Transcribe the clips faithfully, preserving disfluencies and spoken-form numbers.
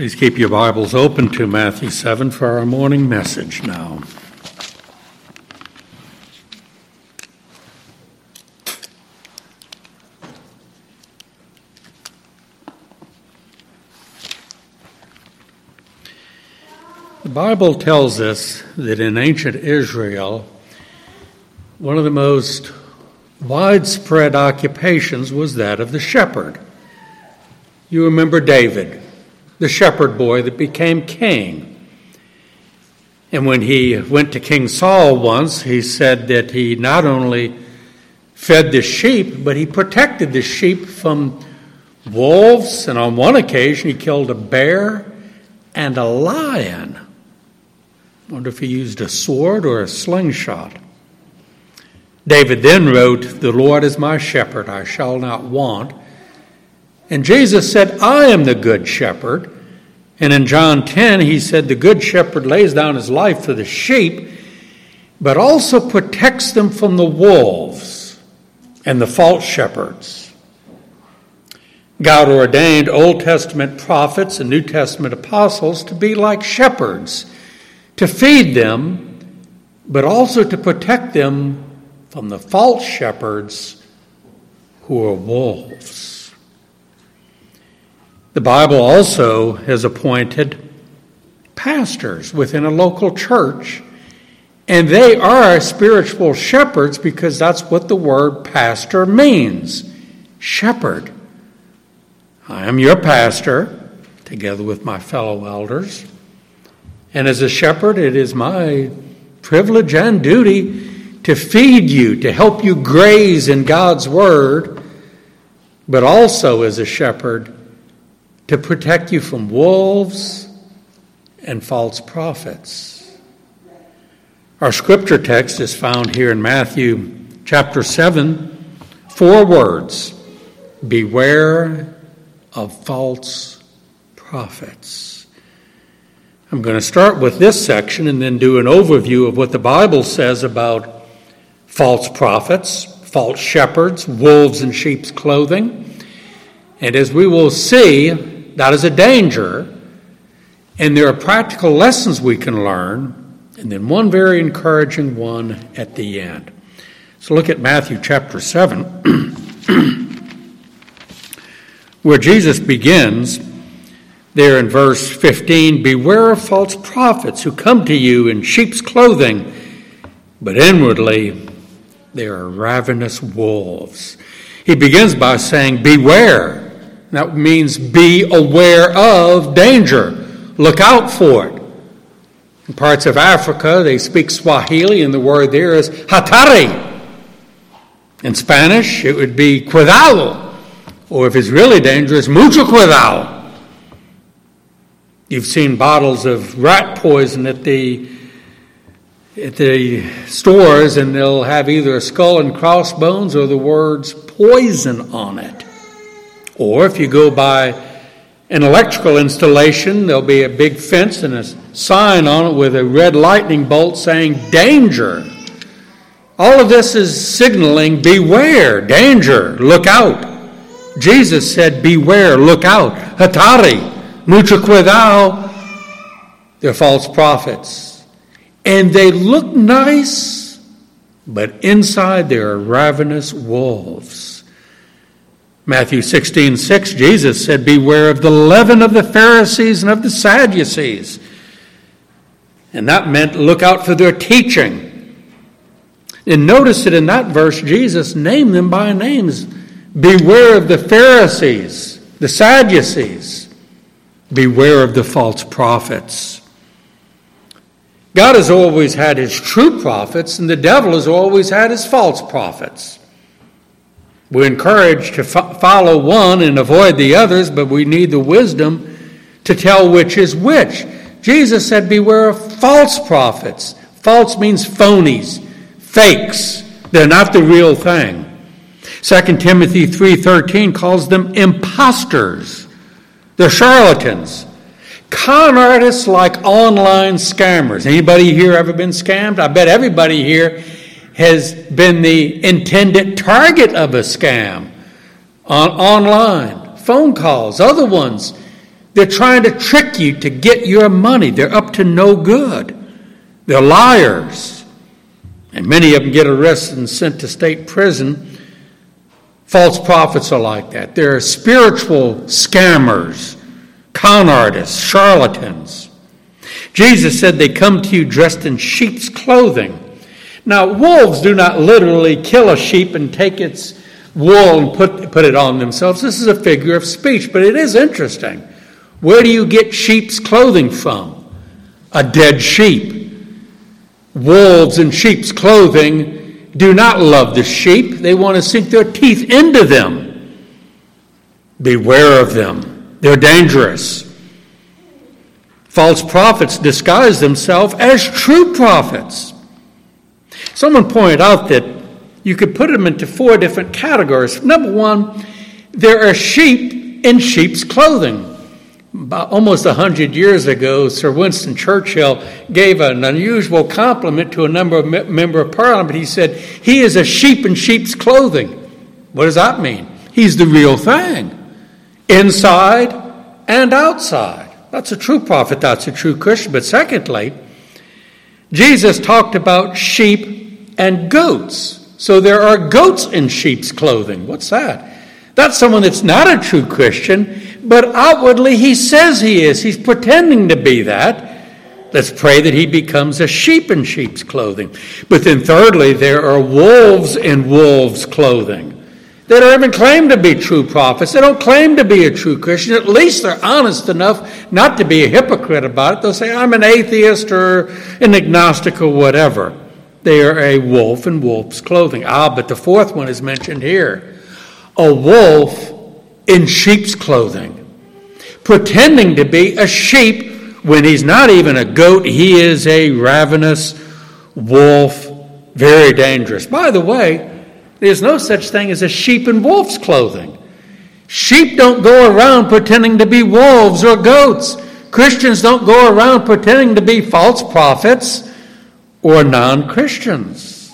Please keep your Bibles open to Matthew seven for our morning message now. The Bible tells us that in ancient Israel, one of the most widespread occupations was that of the shepherd. You remember David, the shepherd boy that became king. And when he went to King Saul once, he said that he not only fed the sheep, but he protected the sheep from wolves. And on one occasion, he killed a bear and a lion. I wonder if he used a sword or a slingshot. David then wrote, "The Lord is my shepherd, I shall not want." And Jesus said, "I am the good shepherd." And in John ten, he said, "The good shepherd lays down his life for the sheep, but also protects them from the wolves and the false shepherds." God ordained Old Testament prophets and New Testament apostles to be like shepherds, to feed them, but also to protect them from the false shepherds who are wolves. The Bible also has appointed pastors within a local church, and they are spiritual shepherds because that's what the word pastor means, shepherd. I am your pastor, together with my fellow elders, and as a shepherd, it is my privilege and duty to feed you, to help you graze in God's word, but also as a shepherd, to protect you from wolves and false prophets. Our scripture text is found here in Matthew chapter seven, four words: beware of false prophets. I'm going to start with this section and then do an overview of what the Bible says about false prophets, false shepherds, wolves in sheep's clothing. And as we will see, that is a danger, and there are practical lessons we can learn, and then one very encouraging one at the end. So look at Matthew chapter seven, where Jesus begins there in verse fifteen, "Beware of false prophets who come to you in sheep's clothing, but inwardly they are ravenous wolves." He begins by saying, beware. That means be aware of danger. Look out for it. In parts of Africa, they speak Swahili, and the word there is hatari. In Spanish, it would be cuidado, or if it's really dangerous, mucho cuidado. You've seen bottles of rat poison at the at the stores, and they'll have either a skull and crossbones or the words poison on it. Or if you go by an electrical installation, there'll be a big fence and a sign on it with a red lightning bolt saying danger. All of this is signaling beware, danger, look out. Jesus said beware, look out. Hatari, mucho cuidado. They're false prophets. And they look nice, but inside they are ravenous wolves. Matthew sixteen six, Jesus said, beware of the leaven of the Pharisees and of the Sadducees. And that meant look out for their teaching. And notice that in that verse, Jesus named them by names. Beware of the Pharisees, the Sadducees. Beware of the false prophets. God has always had his true prophets, and the devil has always had his false prophets. We're encouraged to fo- follow one and avoid the others, but we need the wisdom to tell which is which. Jesus said, beware of false prophets. False means phonies, fakes. They're not the real thing. Second Timothy three thirteen calls them imposters. They're charlatans. Con artists like online scammers. Anybody here ever been scammed? I bet everybody here has been the intended target of a scam on online, phone calls, other ones They're trying to trick you to get your money. They're up to no good. They're liars. And many of them get arrested and sent to state prison. False prophets are like that. They're spiritual scammers, con artists, charlatans. Jesus said they come to you dressed in sheep's clothing. Now, wolves do not literally kill a sheep and take its wool and put, put it on themselves. This is a figure of speech, but it is interesting. Where do you get sheep's clothing from? A dead sheep. Wolves in sheep's clothing do not love the sheep. They want to sink their teeth into them. Beware of them. They're dangerous. False prophets disguise themselves as true prophets. Someone pointed out that you could put them into four different categories. Number one, there are sheep in sheep's clothing. About almost a hundred years ago, Sir Winston Churchill gave an unusual compliment to a number of me- member of Parliament. He said, he is a sheep in sheep's clothing. What does that mean? He's the real thing, inside and outside. That's a true prophet. That's a true Christian. But secondly, Jesus talked about sheep and goats. So there are goats in sheep's clothing. What's that? That's someone that's not a true Christian, but outwardly he says he is. He's pretending to be that. Let's pray that he becomes a sheep in sheep's clothing. But then thirdly, there are wolves in wolves' clothing. They don't even claim to be true prophets. They don't claim to be a true Christian. At least they're honest enough not to be a hypocrite about it. They'll say, I'm an atheist or an agnostic or whatever. They are a wolf in wolf's clothing. Ah, but the fourth one is mentioned here. A wolf in sheep's clothing, pretending to be a sheep when he's not even a goat. He is a ravenous wolf, very dangerous. By the way, there's no such thing as a sheep in wolf's clothing. Sheep don't go around pretending to be wolves or goats. Christians don't go around pretending to be false prophets or non-Christians.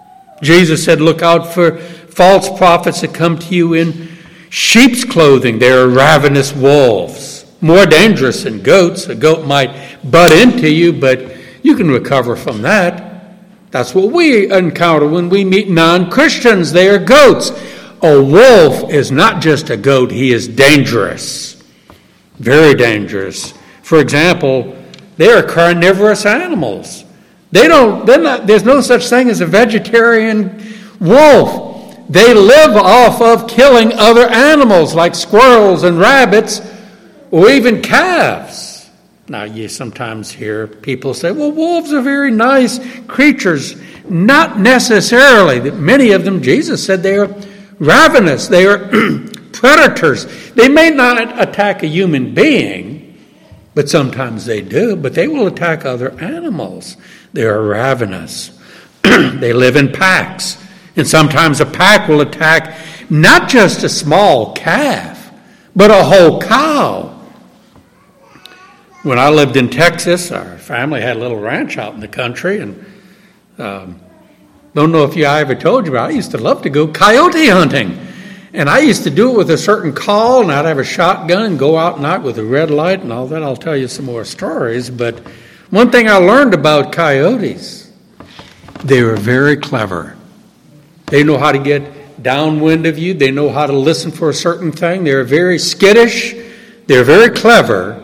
Jesus said, look out for false prophets that come to you in sheep's clothing. They are ravenous wolves, more dangerous than goats. A goat might butt into you, but you can recover from that. That's what we encounter when we meet non-Christians. They are goats. A wolf is not just a goat. He is dangerous, very dangerous. For example, they are carnivorous animals. They don't. They're not. There's no such thing as a vegetarian wolf. They live off of killing other animals like squirrels and rabbits or even calves. Now, you sometimes hear people say, well, wolves are very nice creatures. Not necessarily. Many of them, Jesus said, they are ravenous. They are predators. They may not attack a human being, but sometimes they do. But they will attack other animals. They are ravenous. They live in packs. And sometimes a pack will attack not just a small calf, but a whole cow. When I lived in Texas, our family had a little ranch out in the country, and um, don't know if you, I ever told you, but I used to love to go coyote hunting. And I used to do it with a certain call, and I'd have a shotgun and go out at night with a red light and all that. I'll tell you some more stories. But one thing I learned about coyotes, they were very clever. They know how to get downwind of you. They know how to listen for a certain thing. They're very skittish. They're very clever.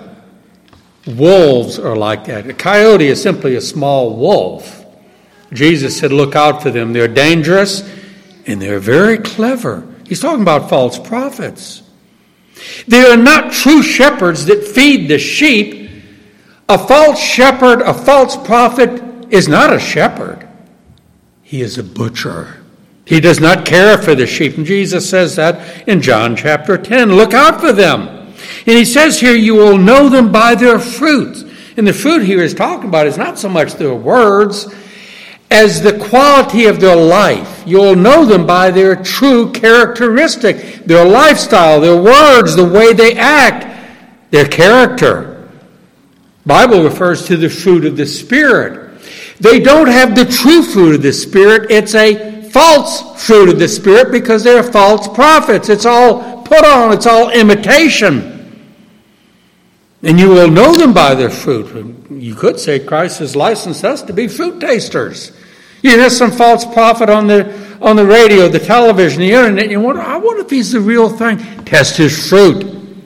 Wolves are like that. A coyote is simply a small wolf. Jesus said, look out for them. They're dangerous and they're very clever. He's talking about false prophets. They are not true shepherds that feed the sheep. A false shepherd, a false prophet is not a shepherd. He is a butcher. He does not care for the sheep. And Jesus says that in John chapter ten. Look out for them. And he says here, you will know them by their fruit. And the fruit here is talking about is not so much their words as the quality of their life. You'll know them by their true characteristic, their lifestyle, their words, the way they act, their character. The Bible refers to the fruit of the Spirit. They don't have the true fruit of the Spirit. It's a false fruit of the Spirit because they're false prophets. It's all put on. It's all imitation. And you will know them by their fruit. You could say Christ has licensed us to be fruit tasters. You hear some false prophet on the on the radio, the television, the internet, and you wonder, I wonder if he's the real thing. Test his fruit.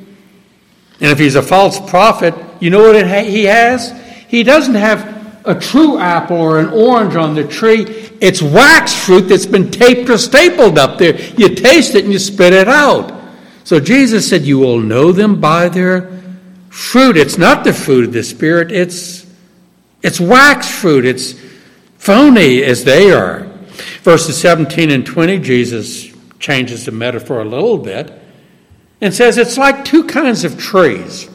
And if he's a false prophet, you know what it ha- he has? He doesn't have a true apple or an orange on the tree. It's wax fruit that's been taped or stapled up there. You taste it and you spit it out. So Jesus said, you will know them by their fruit. It's not the fruit of the Spirit. It's, it's wax fruit. It's phony as they are. Verses seventeen and twenty, Jesus changes the metaphor a little bit and says it's like two kinds of trees.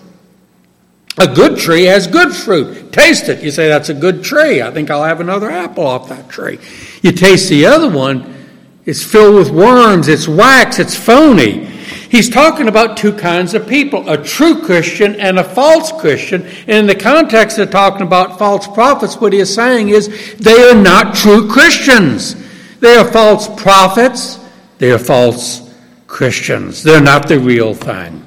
A good tree has good fruit. Taste it. You say, that's a good tree. I think I'll have another apple off that tree. You taste the other one, it's filled with worms, it's wax, it's phony. He's talking about two kinds of people, a true Christian and a false Christian. And in the context of talking about false prophets, what he is saying is they are not true Christians. They are false prophets. They are false Christians. They're not the real thing.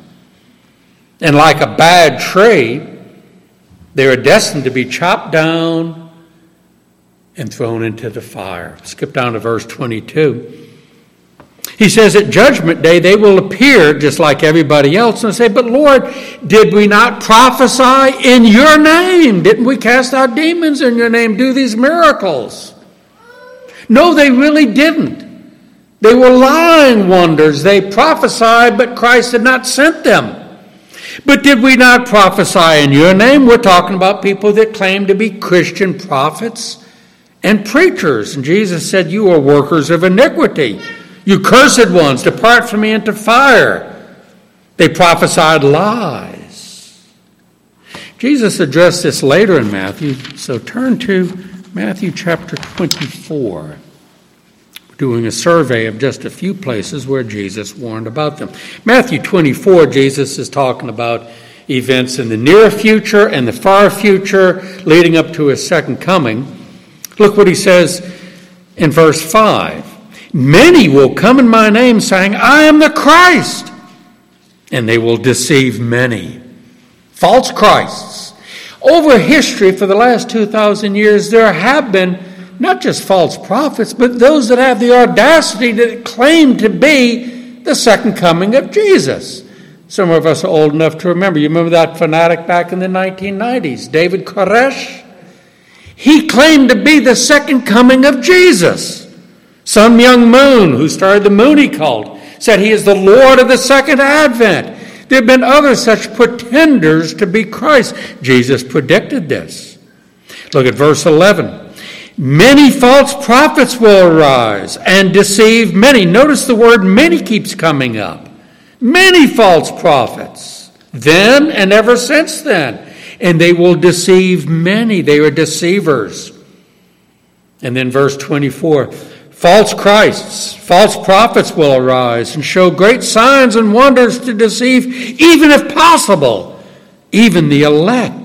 And like a bad tree, they are destined to be chopped down and thrown into the fire. Skip down to verse twenty-two. He says, at judgment day, they will appear just like everybody else and say, but Lord, did we not prophesy in your name? Didn't we cast out demons in your name, do these miracles? No, they really didn't. They were lying wonders. They prophesied, but Christ had not sent them. But did we not prophesy in your name? We're talking about people that claim to be Christian prophets and preachers. And Jesus said, you are workers of iniquity. You cursed ones, depart from me into fire. They prophesied lies. Jesus addressed this later in Matthew, so turn to Matthew chapter twenty-four. We're doing a survey of just a few places where Jesus warned about them. Matthew twenty-four, Jesus is talking about events in the near future and the far future leading up to his second coming. Look what he says in verse five. Many will come in my name saying, I am the Christ. And they will deceive many. False Christs. Over history for the last two thousand years, there have been not just false prophets, but those that have the audacity to claim to be the second coming of Jesus. Some of us are old enough to remember. You remember that fanatic back in the nineteen nineties, David Koresh? He claimed to be the second coming of Jesus. Sun Myung Moon, who started the Mooney cult, said he is the Lord of the second advent. There have been other such pretenders to be Christ. Jesus predicted this. Look at verse eleven. Many false prophets will arise and deceive many. Notice the word many keeps coming up. Many false prophets, then and ever since then. And they will deceive many. They are deceivers. And then verse twenty-four. False Christs, false prophets will arise and show great signs and wonders to deceive, even if possible, even the elect.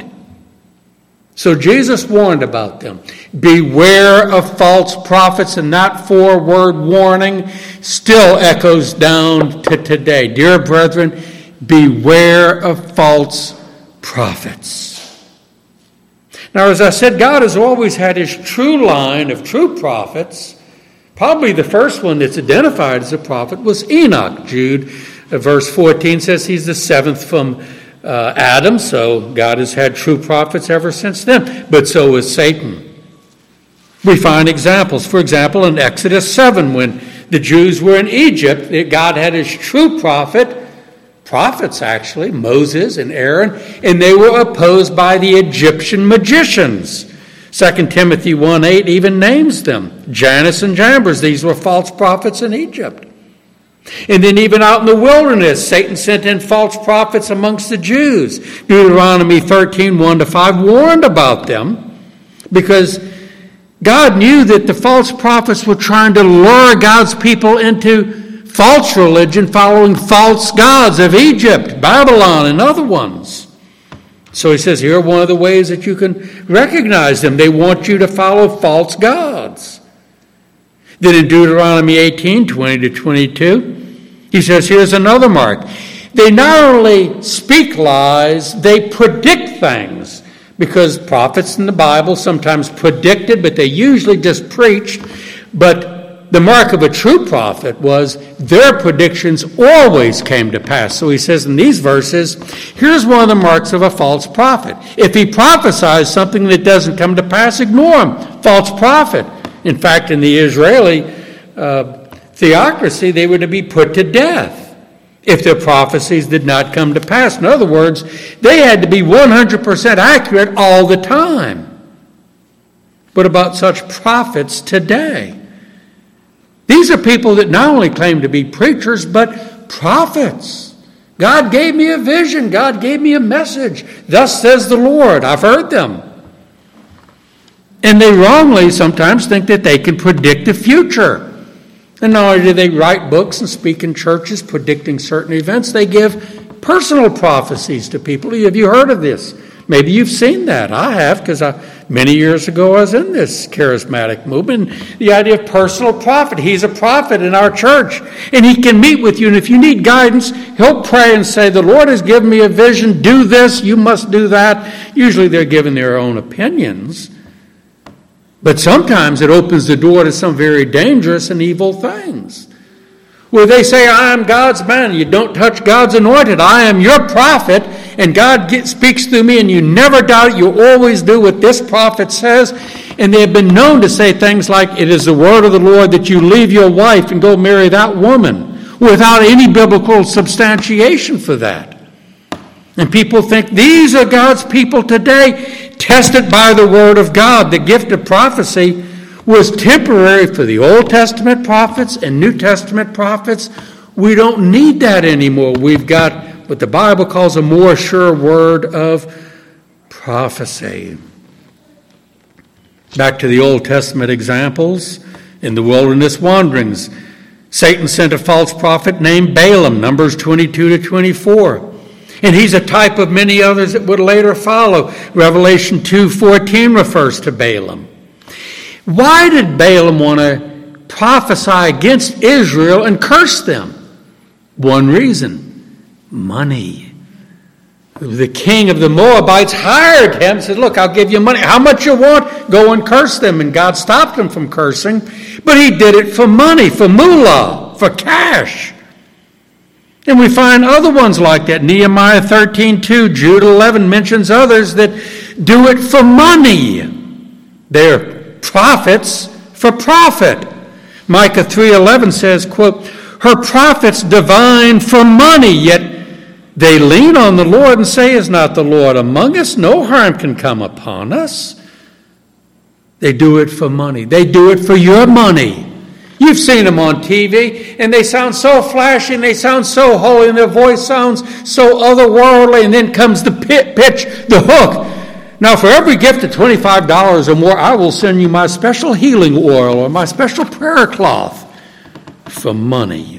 So Jesus warned about them. Beware of false prophets, and that four-word warning still echoes down to today. Dear brethren, beware of false prophets. Now, as I said, God has always had his true line of true prophets. Probably the first one that's identified as a prophet was Enoch. Jude, uh, verse fourteen says he's the seventh from uh, Adam, so God has had true prophets ever since then. But so is Satan. We find examples. For example, in Exodus seven, when the Jews were in Egypt, God had his true prophet, prophets actually, Moses and Aaron, and they were opposed by the Egyptian magicians. Second Timothy one eight even names them. Jannes and Jambres, these were false prophets in Egypt. And then even out in the wilderness, Satan sent in false prophets amongst the Jews. Deuteronomy thirteen one to five warned about them because God knew that the false prophets were trying to lure God's people into false religion, following false gods of Egypt, Babylon, and other ones. So he says, here are one of the ways that you can recognize them. They want you to follow false gods. Then in Deuteronomy eighteen twenty to twenty-two, he says, here's another mark. they not only speak lies, they predict things. Because prophets in the Bible sometimes predicted, but they usually just preached. But the mark of a true prophet was their predictions always came to pass. So he says in these verses, here's one of the marks of a false prophet. If he prophesies something that doesn't come to pass, ignore him. False prophet. In fact, in the Israeli uh, theocracy, they were to be put to death if their prophecies did not come to pass. In other words, they had to be one hundred percent accurate all the time. What about such prophets today? These are people that not only claim to be preachers, but prophets. God gave me a vision. God gave me a message. Thus says the Lord. I've heard them. And they wrongly sometimes think that they can predict the future. And not only do they write books and speak in churches predicting certain events, they give personal prophecies to people. Have you heard of this? Maybe you've seen that. I have, because I, many years ago I was in this charismatic movement. The idea of personal prophet. He's a prophet in our church, and he can meet with you. And if you need guidance, he'll pray and say, the Lord has given me a vision. Do this. You must do that. Usually they're giving their own opinions. But sometimes it opens the door to some very dangerous and evil things. Where they say, I am God's man. You don't touch God's anointed. I am your prophet, and God get, speaks through me, and you never doubt it. You always do what this prophet says. And they have been known to say things like, it is the word of the Lord that you leave your wife and go marry that woman, without any biblical substantiation for that. And people think these are God's people today, tested by the word of God. The gift of prophecy was temporary for the Old Testament prophets and New Testament prophets. We don't need that anymore. We've got what the Bible calls a more sure word of prophecy. Back to the Old Testament examples. In the wilderness wanderings, Satan sent a false prophet named Balaam, Numbers twenty-two to twenty-four. And he's a type of many others that would later follow. Revelation two fourteen refers to Balaam. Why did Balaam want to prophesy against Israel and curse them? One reason: money. The king of the Moabites hired him and said, look, I'll give you money. How much you want? Go and curse them. And God stopped him from cursing. But he did it for money, for moolah, for cash. And we find other ones like that. Nehemiah thirteen two, Jude eleven mentions others that do it for money. They're prophets for profit. Micah three eleven says, quote, her prophets divine for money, yet they lean on the Lord and say, is not the Lord among us? No harm can come upon us. They do it for money. They do it for your money. You've seen them on T V, and they sound so flashy, and they sound so holy, and their voice sounds so otherworldly, and then comes the pit, pitch, the hook. Now, for every gift of twenty-five dollars or more, I will send you my special healing oil or my special prayer cloth. For money.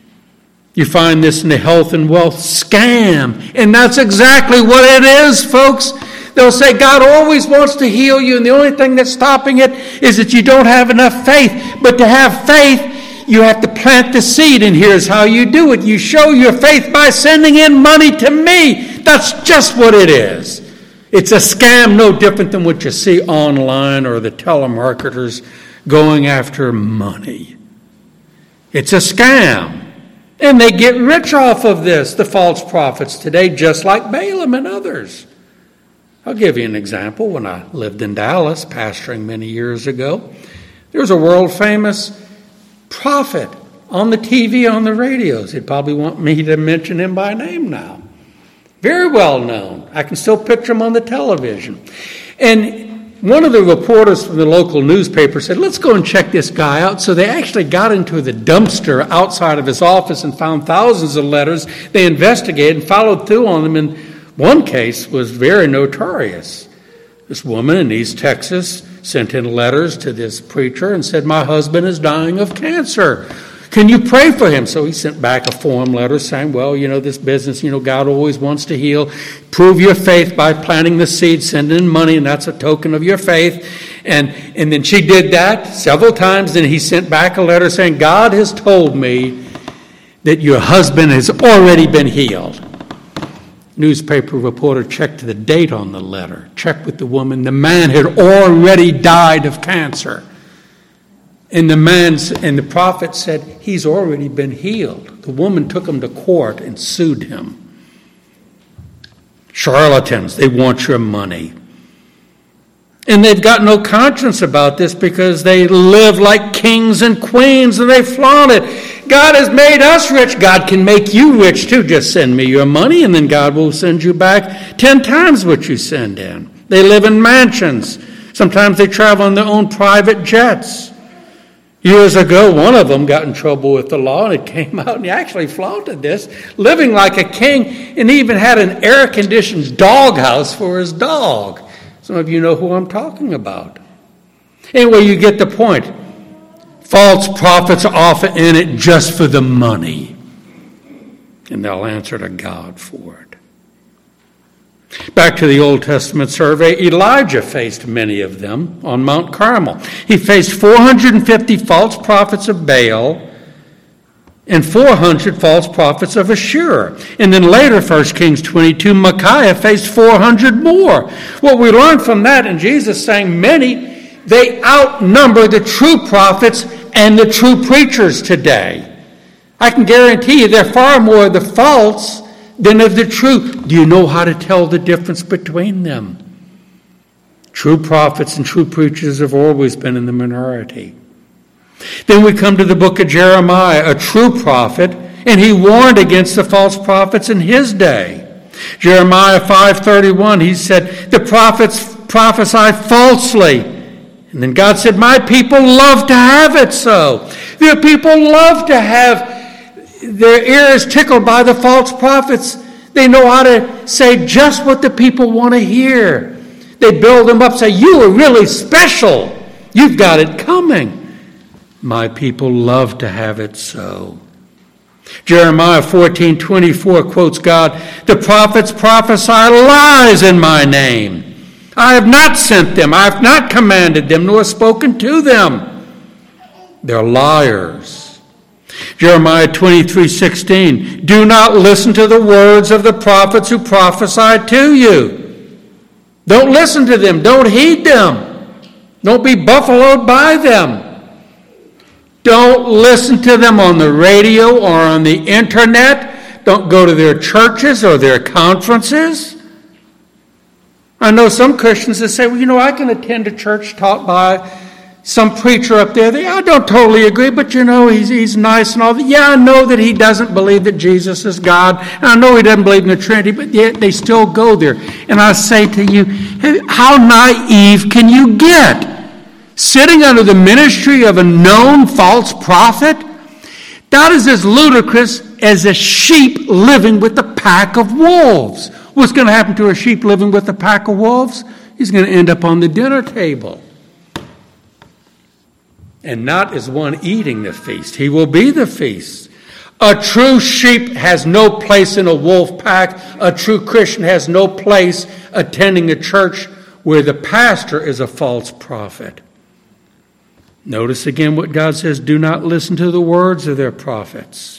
You find this in the health and wealth scam, and that's exactly what it is, folks. They'll say God always wants to heal you, and the only thing that's stopping it is that you don't have enough faith. But to have faith, you have to plant the seed, and here's how you do it. You show your faith by sending in money to me. That's just what it is. It's a scam no different than what you see online or the telemarketers going after money. It's a scam. And they get rich off of this, the false prophets today, just like Balaam and others. I'll give you an example. When I lived in Dallas, pastoring many years ago, there was a world-famous prophet on the T V, on the radios. He'd probably want me to mention him by name now. Very well known. I can still picture him on the television. And one of the reporters from the local newspaper said, let's go and check this guy out. So they actually got into the dumpster outside of his office and found thousands of letters. They investigated and followed through on them, and one case was very notorious. This woman in East Texas sent in letters to this preacher and said, my husband is dying of cancer. Can you pray for him? So he sent back a form letter saying, well, you know, this business, you know, God always wants to heal. Prove your faith by planting the seed, send in money, and that's a token of your faith. And, and then she did that several times. Then he sent back a letter saying, God has told me that your husband has already been healed. Newspaper reporter checked the date on the letter, checked with the woman. The man had already died of cancer. And the man's, and the prophet said, he's already been healed. The woman took him to court and sued him. Charlatans, they want your money. And they've got no conscience about this because they live like kings and queens and they flaunt it. God has made us rich. God can make you rich too. Just send me your money and then God will send you back ten times what you send in. They live in mansions. Sometimes they travel on their own private jets. Years ago, one of them got in trouble with the law, and it came out, and he actually flaunted this, living like a king, and he even had an air-conditioned doghouse for his dog. Some of you know who I'm talking about. Anyway, you get the point. False prophets are often in it just for the money, and they'll answer to God for it. Back to the Old Testament survey, Elijah faced many of them on Mount Carmel. He faced four hundred fifty false prophets of Baal and four hundred false prophets of Ashur. And then later, First Kings twenty-two, Micaiah faced four hundred more. What we learn from that, and Jesus saying many, they outnumber the true prophets and the true preachers today. I can guarantee you there are far more of the false than of the true. Do you know how to tell the difference between them? True prophets and true preachers have always been in the minority. Then we come to the book of Jeremiah, a true prophet, and he warned against the false prophets in his day. Jeremiah five thirty-one, he said, the prophets prophesy falsely. And then God said, my people love to have it so. Their people love to have their ears tickled by the false prophets. They know how to say just what the people want to hear. They build them up, say, you are really special. You've got it coming. My people love to have it so. Jeremiah fourteen twenty-four quotes God, the prophets prophesy lies in my name. I have not sent them. I have not commanded them, nor spoken to them. They're liars. Jeremiah twenty-three sixteen, do not listen to the words of the prophets who prophesy to you. Don't listen to them. Don't heed them. Don't be buffaloed by them. Don't listen to them on the radio or on the internet. Don't go to their churches or their conferences. I know some Christians that say, well, you know, I can attend a church taught by some preacher up there. They, I don't totally agree, but you know, he's he's nice and all that. Yeah, I know that he doesn't believe that Jesus is God. And I know he doesn't believe in the Trinity, but yet they still go there. And I say to you, how naive can you get? Sitting under the ministry of a known false prophet? That is as ludicrous as a sheep living with a pack of wolves. What's going to happen to a sheep living with a pack of wolves? He's going to end up on the dinner table. And not as one eating the feast. He will be the feast. A true sheep has no place in a wolf pack. A true Christian has no place attending a church where the pastor is a false prophet. Notice again what God says, do not listen to the words of their prophets.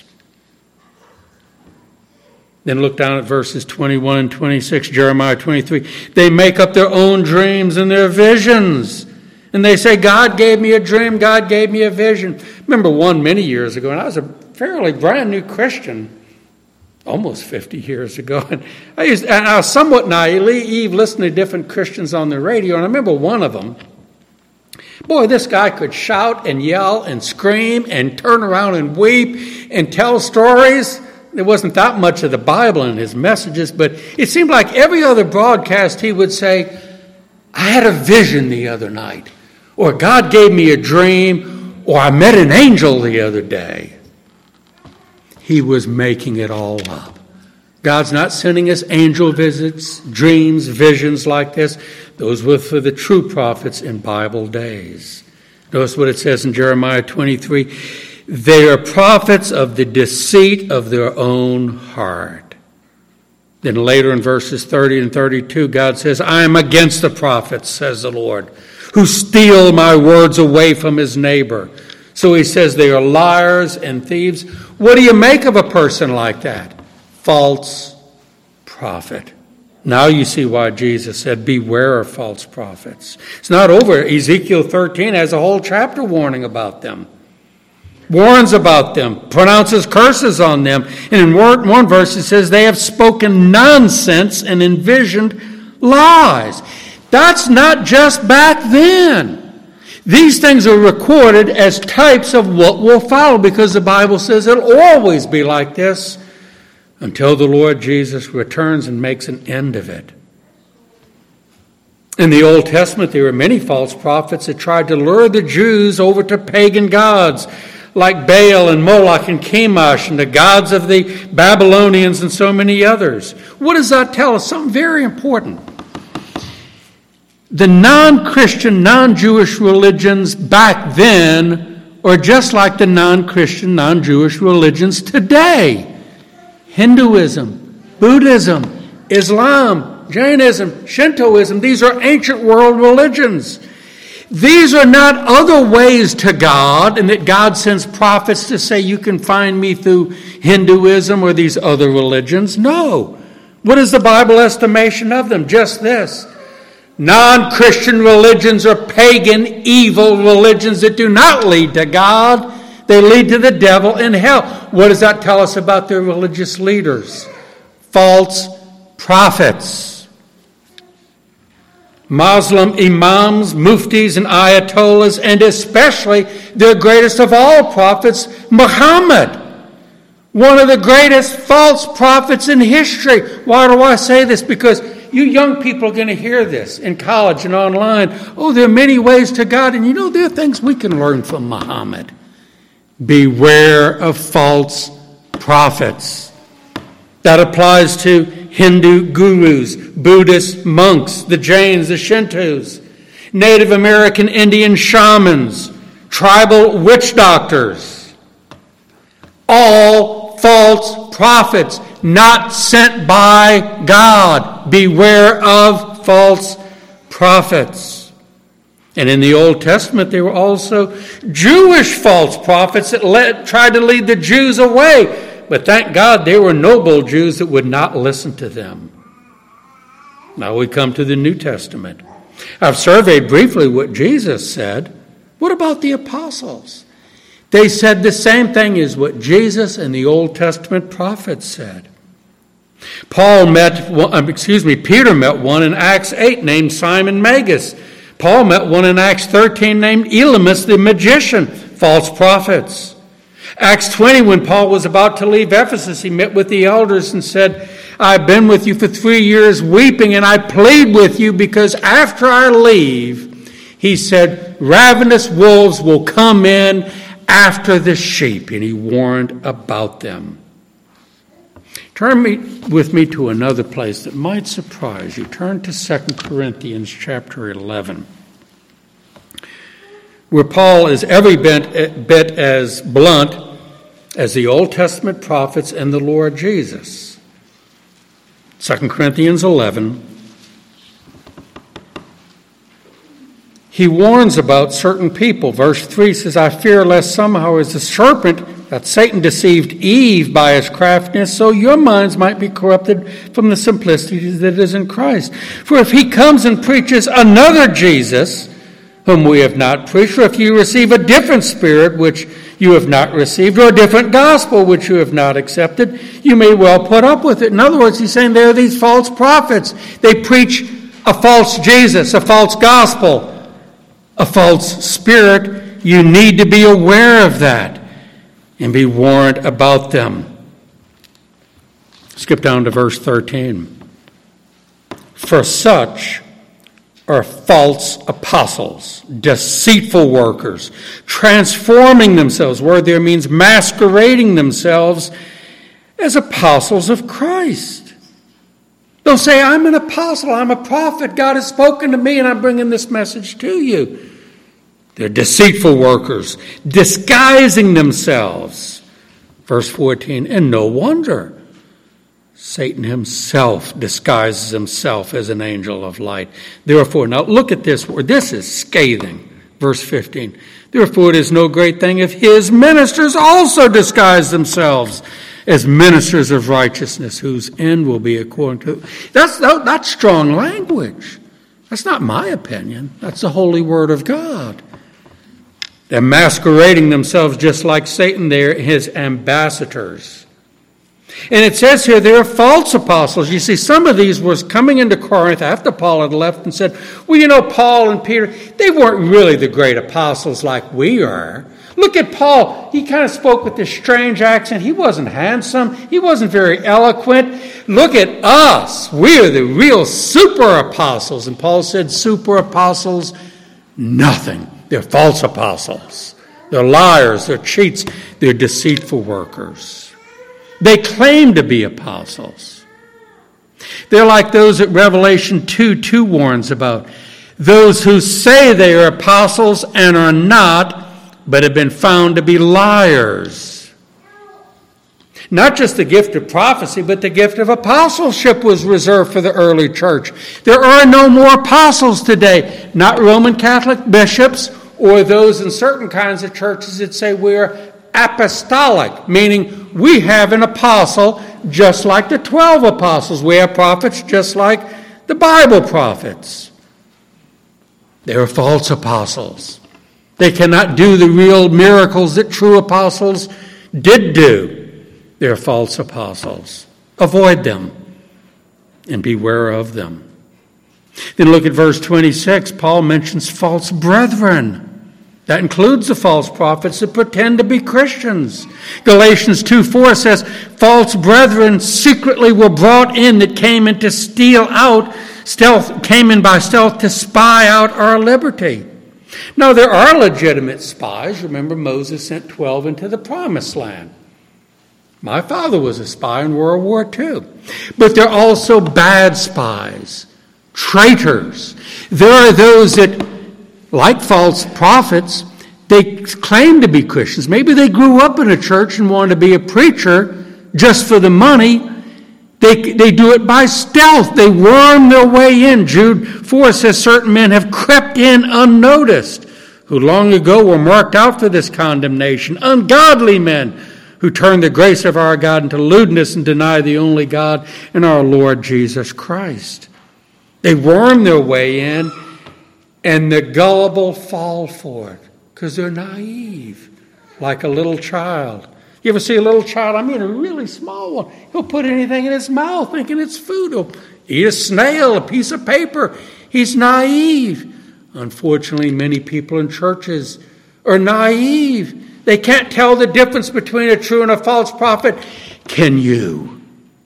Then look down at verses twenty-one and twenty-six, Jeremiah twenty-three. They make up their own dreams and their visions. And they say, God gave me a dream, God gave me a vision. Remember one many years ago, and I was a fairly brand new Christian, almost fifty years ago. And I, used, and I was somewhat naive listening to different Christians on the radio, and I remember one of them, boy, this guy could shout and yell and scream and turn around and weep and tell stories. There wasn't that much of the Bible in his messages, but it seemed like every other broadcast he would say, I had a vision the other night, or God gave me a dream, or I met an angel the other day. He was making it all up. God's not sending us angel visits, dreams, visions like this. Those were for the true prophets in Bible days. Notice what it says in Jeremiah twenty-three. They are prophets of the deceit of their own heart. Then later in verses thirty and thirty-two, God says, I am against the prophets, says the Lord, who steal my words away from his neighbor. So he says they are liars and thieves. What do you make of a person like that? False prophet. Now you see why Jesus said, beware of false prophets. It's not over. Ezekiel thirteen has a whole chapter warning about them. Warns about them, pronounces curses on them. And in one verse it says they have spoken nonsense and envisioned lies. That's not just back then. These things are recorded as types of what will follow, because the Bible says it'll always be like this until the Lord Jesus returns and makes an end of it. In the Old Testament, there were many false prophets that tried to lure the Jews over to pagan gods, like Baal and Moloch and Chemosh and the gods of the Babylonians and so many others. What does that tell us? Something very important. The non-Christian, non-Jewish religions back then are just like the non-Christian, non-Jewish religions today. Hinduism, Buddhism, Islam, Jainism, Shintoism, these are ancient world religions. These are not other ways to God, and that God sends prophets to say you can find me through Hinduism or these other religions. No. What is the Bible estimation of them? Just this. Non-Christian religions are pagan, evil religions that do not lead to God. They lead to the devil and hell. What does that tell us about their religious leaders? False prophets. Muslim imams, muftis, and ayatollahs, and especially their greatest of all prophets, Muhammad, one of the greatest false prophets in history. Why do I say this? Because you young people are going to hear this in college and online. Oh, there are many ways to God, and you know there are things we can learn from Muhammad. Beware of false prophets. That applies to Hindu gurus, Buddhist monks, the Jains, the Shintos, Native American Indian shamans, tribal witch doctors. All false prophets, not sent by God. Beware of false prophets. And in the Old Testament, there were also Jewish false prophets that led, tried to lead the Jews away. But thank God there were noble Jews that would not listen to them. Now we come to the New Testament. I've surveyed briefly what Jesus said. What about the apostles? They said the same thing as what Jesus and the Old Testament prophets said. Paul met, excuse me, Peter met one in Acts eight named Simon Magus. Paul met one in Acts thirteen named Elymas the magician, false prophets. Acts twenty, when Paul was about to leave Ephesus, he met with the elders and said, I've been with you for three years weeping, and I plead with you because after I leave, he said, ravenous wolves will come in after the sheep, and he warned about them. Turn me, with me to another place that might surprise you. Turn to Second Corinthians chapter eleven, where Paul is every bit, bit as blunt as the Old Testament prophets and the Lord Jesus. Second Corinthians eleven. He warns about certain people. Verse three says, I fear lest somehow as the serpent, that Satan deceived Eve by his craftiness, so your minds might be corrupted from the simplicity that is in Christ. For if he comes and preaches another Jesus, whom we have not preached, or if you receive a different spirit which you have not received, or a different gospel which you have not accepted, you may well put up with it. In other words, he's saying there are these false prophets. They preach a false Jesus, a false gospel, a false spirit. You need to be aware of that and be warned about them. Skip down to verse thirteen. For such are false apostles, deceitful workers, transforming themselves, word there means masquerading themselves as apostles of Christ. They'll say, I'm an apostle, I'm a prophet, God has spoken to me and I'm bringing this message to you. They're deceitful workers, disguising themselves. Verse fourteen, and no wonder. Satan himself disguises himself as an angel of light. Therefore, now look at this word. This is scathing. Verse fifteen. Therefore it is no great thing if his ministers also disguise themselves as ministers of righteousness, whose end will be according to... That's, that's strong language. That's not my opinion. That's the holy word of God. They're masquerading themselves just like Satan. They're his ambassadors. And it says here there are false apostles. You see, some of these was coming into Corinth after Paul had left and said, well, you know, Paul and Peter, they weren't really the great apostles like we are. Look at Paul. He kind of spoke with this strange accent. He wasn't handsome. He wasn't very eloquent. Look at us. We are the real super apostles. And Paul said, super apostles, nothing. They're false apostles. They're liars. They're cheats. They're deceitful workers. They claim to be apostles. They're like those that Revelation two two warns about. Those who say they are apostles and are not, but have been found to be liars. Not just the gift of prophecy, but the gift of apostleship was reserved for the early church. There are no more apostles today, not Roman Catholic bishops or those in certain kinds of churches that say we're apostolic, meaning we have an apostle just like the twelve apostles. We have prophets just like the Bible prophets. They're false apostles. They cannot do the real miracles that true apostles did do. They're false apostles. Avoid them and beware of them. Then look at verse twenty-six. Paul mentions false brethren. That includes the false prophets that pretend to be Christians. Galatians two four says, false brethren secretly were brought in that came in to steal out, stealth, came in by stealth to spy out our liberty. Now, there are legitimate spies. Remember, Moses sent twelve into the promised land. My father was a spy in World War Two. But there are also bad spies, traitors. There are those that, like false prophets, they claim to be Christians. Maybe they grew up in a church and wanted to be a preacher just for the money. They, they do it by stealth. They worm their way in. Jude four says certain men have crept in unnoticed, who long ago were marked out for this condemnation. Ungodly men who turn the grace of our God into lewdness and deny the only God and our Lord Jesus Christ. They worm their way in, and the gullible fall for it because they're naive, like a little child. You ever see a little child? I mean, a really small one. He'll put anything in his mouth thinking it's food. He'll eat a snail, a piece of paper. He's naive. Unfortunately, many people in churches are naive. They can't tell the difference between a true and a false prophet. Can you?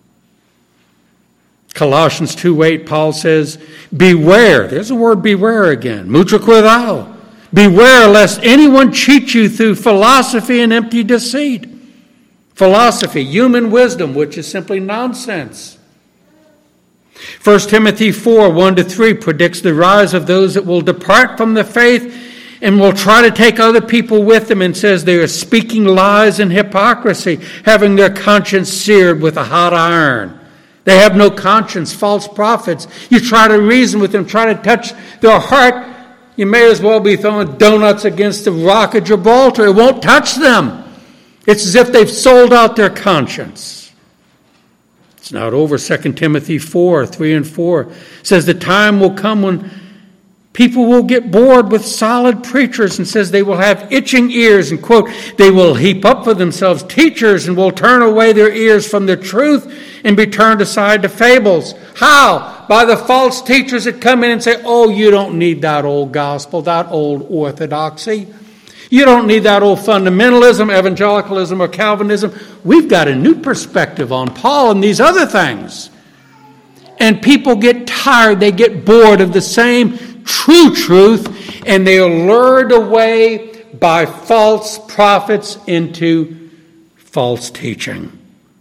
Colossians two eight, Paul says, beware. There's the word beware again. Mucho cuidado. Beware lest anyone cheat you through philosophy and empty deceit. Philosophy, human wisdom, which is simply nonsense. First Timothy four, one to three predicts the rise of those that will depart from the faith and will try to take other people with them, and says they are speaking lies and hypocrisy, having their conscience seared with a hot iron. They have no conscience, false prophets. You try to reason with them, try to touch their heart, you may as well be throwing donuts against the rock of Gibraltar. It won't touch them. It's as if they've sold out their conscience. It's not over. Second Timothy four, three and four says the time will come when people will get bored with solid preachers, and says they will have itching ears, and quote, they will heap up for themselves teachers and will turn away their ears from the truth and be turned aside to fables. How? By the false teachers that come in and say, oh, you don't need that old gospel, that old orthodoxy. You don't need that old fundamentalism, evangelicalism, or Calvinism. We've got a new perspective on Paul and these other things. And people get tired, they get bored of the same true truth, and they are lured away by false prophets into false teaching.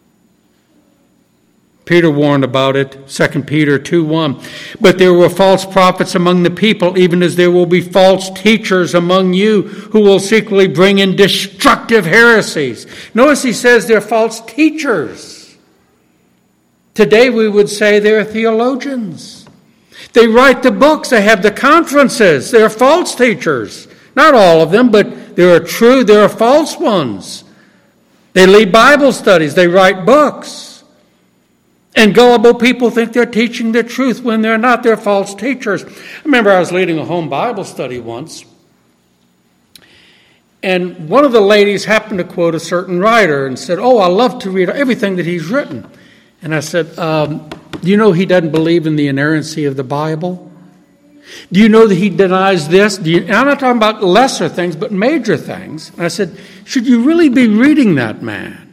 Peter warned about it, Second Peter two one. But there were false prophets among the people, even as there will be false teachers among you who will secretly bring in destructive heresies. Notice he says they're false teachers. Today we would say they're theologians. They write the books, they have the conferences, they're false teachers. Not all of them, but there are true, there are false ones. They lead Bible studies, they write books. And gullible people think they're teaching the truth when they're not. They're false teachers. I remember I was leading a home Bible study once, and one of the ladies happened to quote a certain writer and said, "Oh, I love to read everything that he's written." And I said, um, do you know he doesn't believe in the inerrancy of the Bible? Do you know that he denies this? Do you, and I'm not talking about lesser things, but major things. And I said, should you really be reading that man?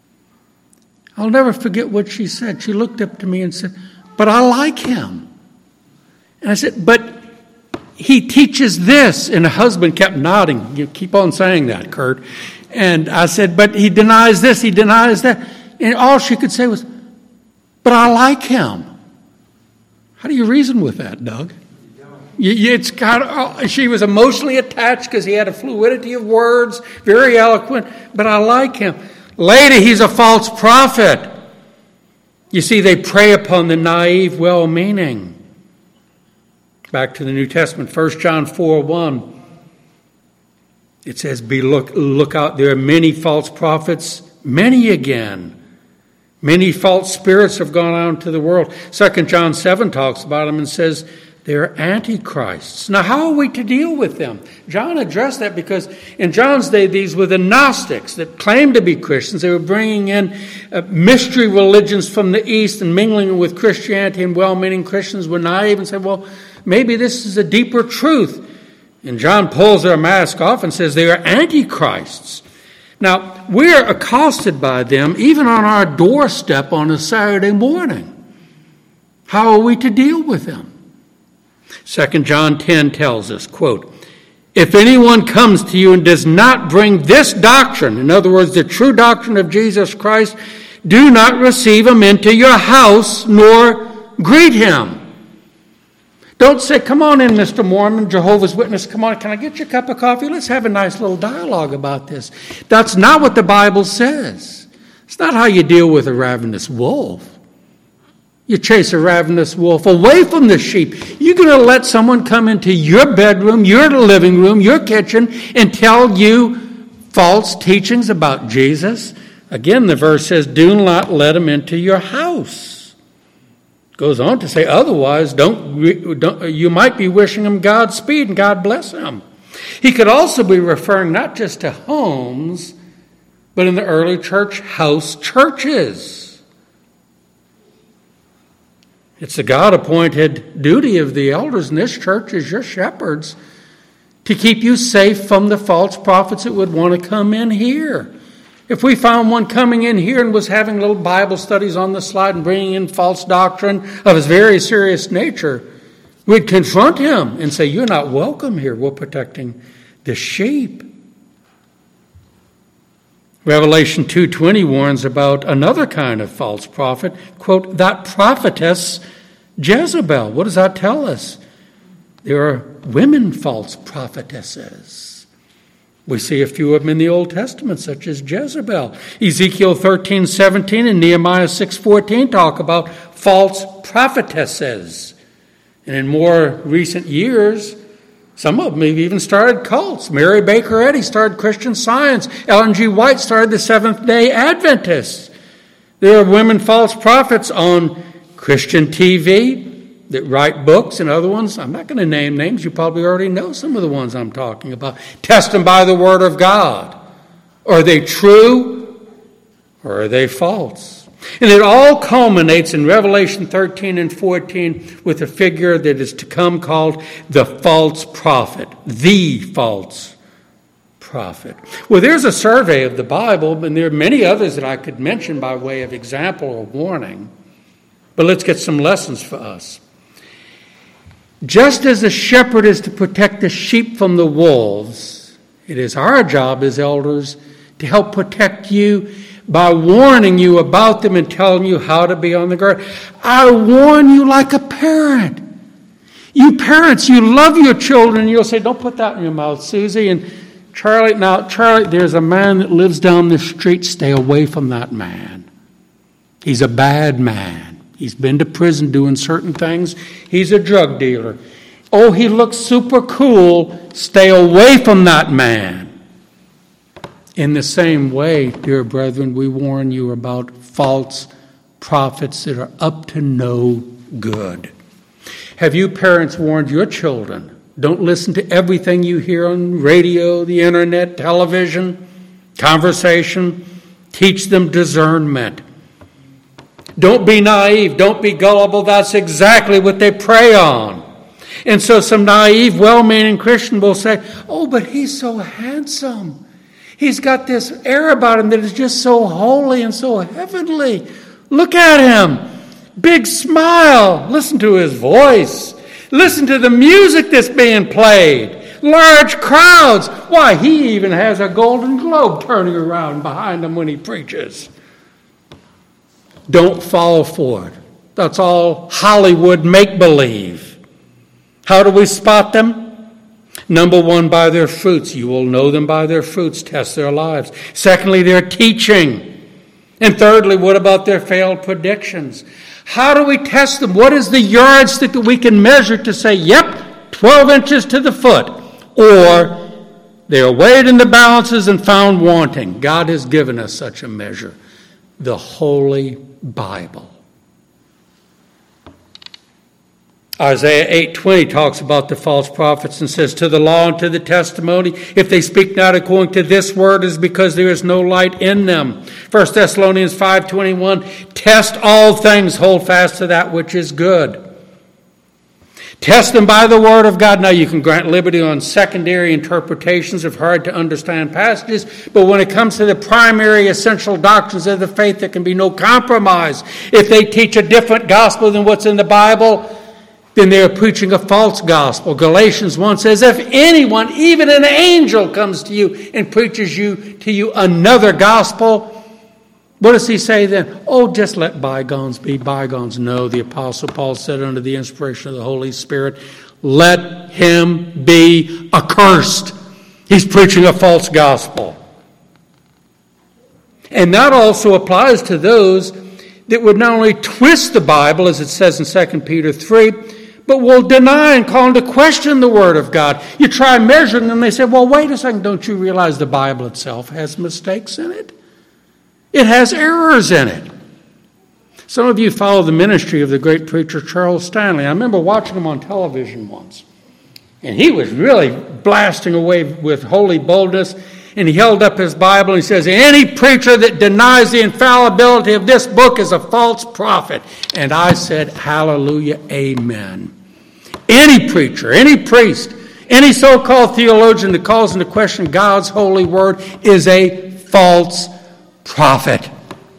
I'll never forget what she said. She looked up to me and said, but I like him. And I said, but he teaches this. And the husband kept nodding. You keep on saying that, Kurt. And I said, but he denies this, he denies that. And all she could say was, but I like him. How do you reason with that, Doug? It's kind of, she was emotionally attached because he had a fluidity of words, very eloquent, but I like him. Lady, he's a false prophet. You see, they prey upon the naive, well-meaning. Back to the New Testament, First John four one. It says, "Be look, look out, there are many false prophets, many again. Many false spirits have gone out into the world." Second John seven talks about them and says, they're antichrists. Now, how are we to deal with them? John addressed that because in John's day, these were the Gnostics that claimed to be Christians. They were bringing in uh, mystery religions from the East and mingling with Christianity, and well-meaning Christians were naive and said, well, maybe this is a deeper truth. And John pulls their mask off and says they are antichrists. Now, we're accosted by them even on our doorstep on a Saturday morning. How are we to deal with them? Second John ten tells us, quote, "If anyone comes to you and does not bring this doctrine," in other words, the true doctrine of Jesus Christ, "do not receive him into your house nor greet him." Don't say, "Come on in, Mister Mormon, Jehovah's Witness, come on, can I get you a cup of coffee? Let's have a nice little dialogue about this." That's not what the Bible says. It's not how you deal with a ravenous wolf. You chase a ravenous wolf away from the sheep. You're going to let someone come into your bedroom, your living room, your kitchen, and tell you false teachings about Jesus? Again, the verse says, do not let him into your house. It goes on to say, otherwise, don't, don't you might be wishing him Godspeed and God bless him. He could also be referring not just to homes, but in the early church, house churches. It's the God-appointed duty of the elders in this church as your shepherds to keep you safe from the false prophets that would want to come in here. If we found one coming in here and was having little Bible studies on the slide and bringing in false doctrine of a very serious nature, we'd confront him and say, you're not welcome here. We're protecting the sheep. Revelation two twenty warns about another kind of false prophet, quote, that prophetess Jezebel. What does that tell us? There are women false prophetesses. We see a few of them in the Old Testament, such as Jezebel. Ezekiel thirteen seventeen and Nehemiah six fourteen talk about false prophetesses. And in more recent years, some of them have even started cults. Mary Baker Eddy started Christian Science. Ellen G. White started the Seventh-day Adventists. There are women false prophets on Christian T V that write books and other ones. I'm not going to name names. You probably already know some of the ones I'm talking about. Test them by the Word of God. Are they true or are they false? And it all culminates in Revelation thirteen and fourteen with a figure that is to come called the false prophet. The false prophet. Well, there's a survey of the Bible, and there are many others that I could mention by way of example or warning. But let's get some lessons for us. Just as a shepherd is to protect the sheep from the wolves, it is our job as elders to help protect you by warning you about them and telling you how to be on the guard. I warn you like a parent. You parents, you love your children. You'll say, don't put that in your mouth, Susie. And Charlie, now, Charlie, there's a man that lives down the street. Stay away from that man. He's a bad man. He's been to prison doing certain things. He's a drug dealer. oh, he looks super cool, stay away from that man. In the same way, dear brethren, we warn you about false prophets that are up to no good. Have you parents warned your children? Don't listen to everything you hear on radio, the internet, television, conversation. Teach them discernment. Don't be naive. Don't be gullible. That's exactly what they prey on. And so some naive, well-meaning Christian will say, oh, but he's so handsome. He's got this air about him that is just so holy and so heavenly. Look at him. Big smile. Listen to his voice. Listen to the music that's being played. Large crowds. Why, he even has a golden globe turning around behind him when he preaches. Don't fall for it. That's all Hollywood make-believe. How do we spot them? Number one, by their fruits. You will know them by their fruits. Test their lives. Secondly, their teaching. And thirdly, what about their failed predictions? How do we test them? What is the yardstick that we can measure to say, yep, twelve inches to the foot? Or they are weighed in the balances and found wanting. God has given us such a measure. The Holy Bible. Isaiah eight twenty talks about the false prophets and says, to the law and to the testimony, if they speak not according to this word, it is because there is no light in them. First Thessalonians five twenty-one, test all things, hold fast to that which is good. Test them by the word of God. Now you can grant liberty on secondary interpretations of hard to understand passages, but when it comes to the primary essential doctrines of the faith, there can be no compromise. If they teach a different gospel than what's in the Bible, then they are preaching a false gospel. Galatians one says, if anyone, even an angel, comes to you and preaches you to you another gospel, what does he say then? Oh, just let bygones be bygones. No, the Apostle Paul said under the inspiration of the Holy Spirit, let him be accursed. He's preaching a false gospel. And that also applies to those that would not only twist the Bible, as it says in Second Peter three, but will deny and call into question the Word of God. You try measuring them, they say, well, wait a second, don't you realize the Bible itself has mistakes in it? It has errors in it. Some of you follow the ministry of the great preacher Charles Stanley. I remember watching him on television once. And he was really blasting away with holy boldness. And he held up his Bible and he says, any preacher that denies the infallibility of this book is a false prophet. And I said, hallelujah, amen. Any preacher, any priest, any so-called theologian that calls into question God's holy word is a false prophet.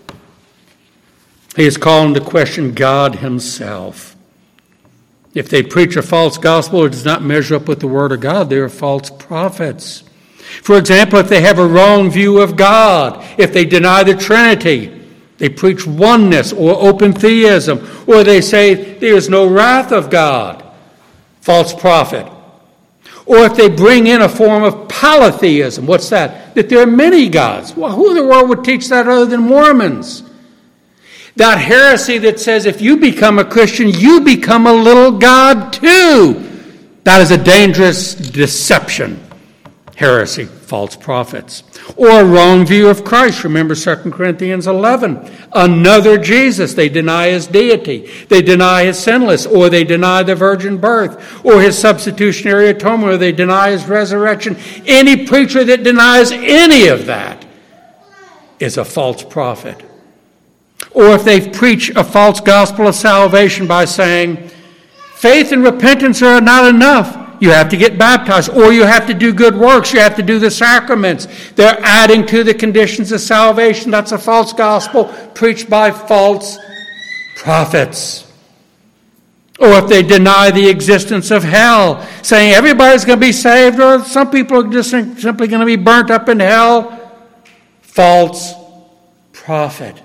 He is calling into question God himself. If they preach a false gospel, it does not measure up with the word of God. They are false prophets. For example, if they have a wrong view of God, if they deny the Trinity, they preach oneness or open theism, or they say there is no wrath of God, false prophet. Or if they bring in a form of polytheism, what's that? That there are many gods. Well, who in the world would teach that other than Mormons? That heresy that says if you become a Christian, you become a little god too. That is a dangerous deception. Heresy, false prophets. Or a wrong view of Christ. Remember Second Corinthians eleven. Another Jesus. They deny his deity. They deny his sinless. Or they deny the virgin birth. Or his substitutionary atonement. Or they deny his resurrection. Any preacher that denies any of that is a false prophet. Or if they preach a false gospel of salvation by saying, faith and repentance are not enough. You have to get baptized, or you have to do good works. You have to do the sacraments. They're adding to the conditions of salvation. That's a false gospel preached by false prophets. Or if they deny the existence of hell, saying everybody's going to be saved, or some people are just simply going to be burnt up in hell, false prophet.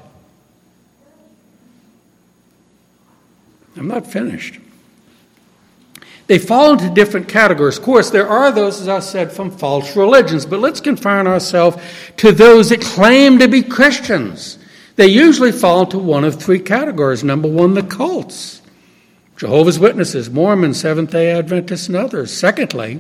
I'm not finished. They fall into different categories. Of course, there are those, as I said, from false religions. But let's confine ourselves to those that claim to be Christians. They usually fall into one of three categories. Number one, the cults. Jehovah's Witnesses, Mormons, Seventh-day Adventists, and others. Secondly,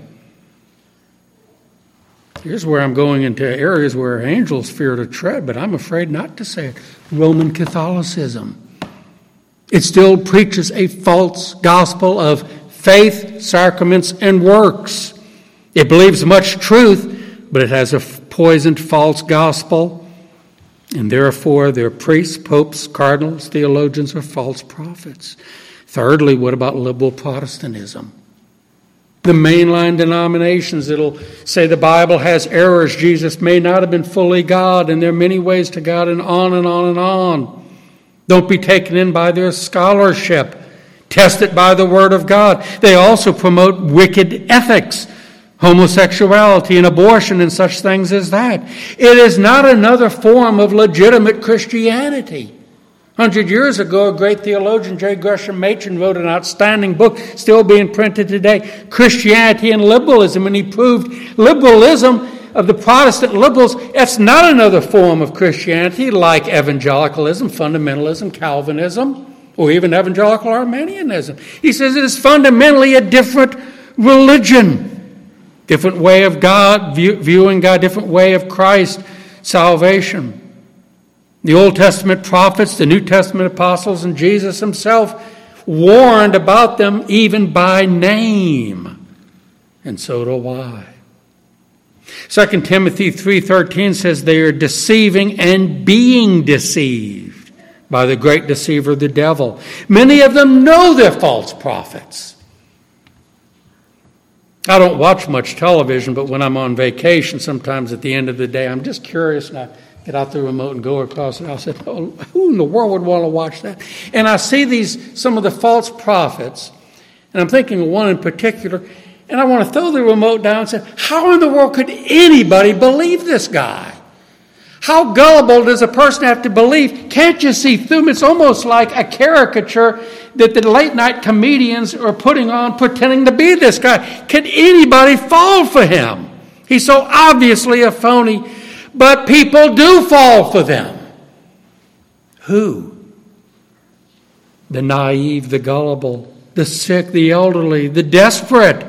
here's where I'm going into areas where angels fear to tread, but I'm afraid not to say it. Roman Catholicism. It still preaches a false gospel of faith, sacraments, and works. It believes much truth, but it has a poisoned false gospel, and therefore their priests, popes, cardinals, theologians are false prophets. Thirdly, what about liberal Protestantism? The mainline denominations that'll say the Bible has errors, Jesus may not have been fully God, and there are many ways to God, and on and on and on. Don't be taken in by their scholarship. Test it by the Word of God. They also promote wicked ethics, homosexuality and abortion and such things as that. It is not another form of legitimate Christianity. A hundred years ago, a great theologian, J. Gresham Machen, wrote an outstanding book, still being printed today, Christianity and Liberalism, and he proved liberalism of the Protestant liberals, it's not another form of Christianity like evangelicalism, fundamentalism, Calvinism, or even evangelical Arminianism. He says it is fundamentally a different religion, different way of God, view, viewing God, different way of Christ, salvation. The Old Testament prophets, the New Testament apostles, and Jesus himself warned about them even by name. And so do I. Second Timothy three thirteen says they are deceiving and being deceived by the great deceiver, the devil. Many of them know they're false prophets. I don't watch much television, but when I'm on vacation, sometimes at the end of the day, I'm just curious and I get out the remote and go across it. I said, oh, who in the world would want to watch that? And I see these, some of the false prophets, and I'm thinking of one in particular, and I want to throw the remote down and say, how in the world could anybody believe this guy? How gullible does a person have to believe? Can't you see through him? It's almost like a caricature that the late-night comedians are putting on, pretending to be this guy. Can anybody fall for him? He's so obviously a phony. But people do fall for them. Who? The naive, the gullible, the sick, the elderly, the desperate.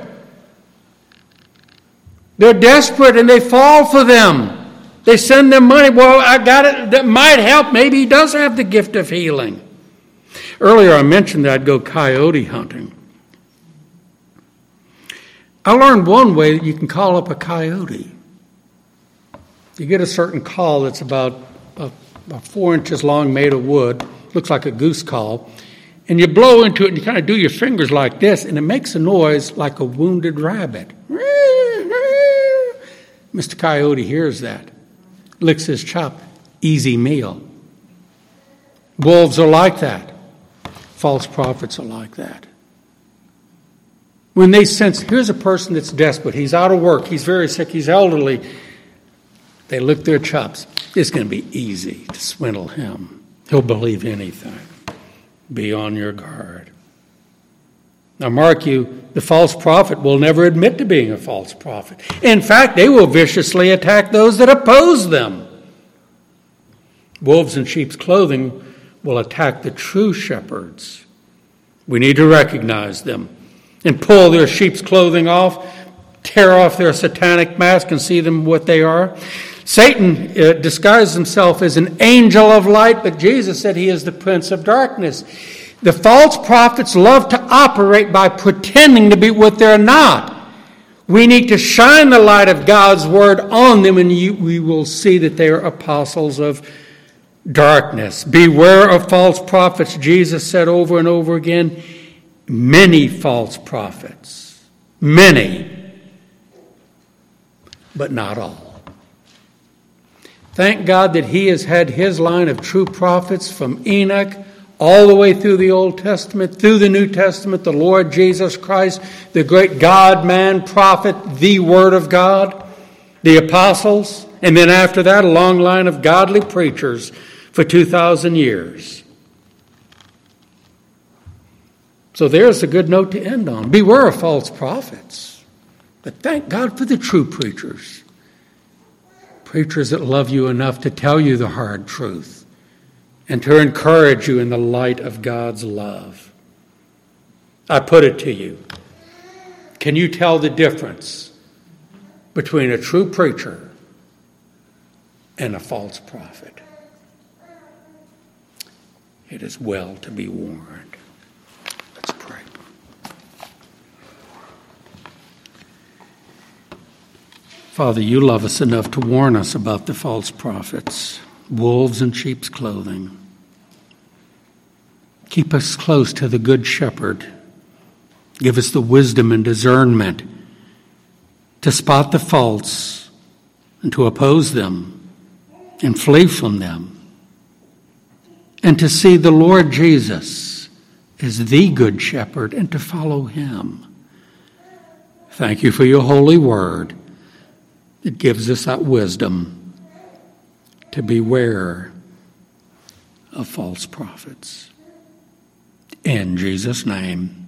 They're desperate and they fall for them. They send them money. Well, I got it. That might help. Maybe he does have the gift of healing. Earlier I mentioned that I'd go coyote hunting. I learned one way that you can call up a coyote. You get a certain call that's about, about four inches long, made of wood, looks like a goose call, and you blow into it and you kind of do your fingers like this, and it makes a noise like a wounded rabbit. Mister Coyote hears that, licks his chop, easy meal. Wolves are like that. False prophets are like that. When they sense, here's a person that's desperate, he's out of work, he's very sick, he's elderly, they lick their chops. It's going to be easy to swindle him. He'll believe anything. Be on your guard. Now mark you, the false prophet will never admit to being a false prophet. In fact, they will viciously attack those that oppose them. Wolves in sheep's clothing will attack the true shepherds. We need to recognize them and pull their sheep's clothing off, tear off their satanic mask and see them what they are. Satan uh, disguised himself as an angel of light, but Jesus said he is the prince of darkness. The false prophets love to operate by pretending to be what they're not. We need to shine the light of God's word on them, and you, we will see that they are apostles of darkness. Beware of false prophets, Jesus said over and over again. Many false prophets. Many. But not all. Thank God that he has had his line of true prophets from Enoch all the way through the Old Testament, through the New Testament, the Lord Jesus Christ, the great God-man prophet, the Word of God, the apostles, and then after that, a long line of godly preachers for two thousand years. So there's a good note to end on. Beware of false prophets, but thank God for the true preachers. Preachers that love you enough to tell you the hard truth and to encourage you in the light of God's love. I put it to you. Can you tell the difference between a true preacher and a false prophet? It is well to be warned. Let's pray. Father, you love us enough to warn us about the false prophets, wolves in sheep's clothing. Keep us close to the Good Shepherd. Give us the wisdom and discernment to spot the false and to oppose them and flee from them, and to see the Lord Jesus as the Good Shepherd and to follow him. Thank you for your holy word that gives us that wisdom to beware of false prophets. In Jesus' name.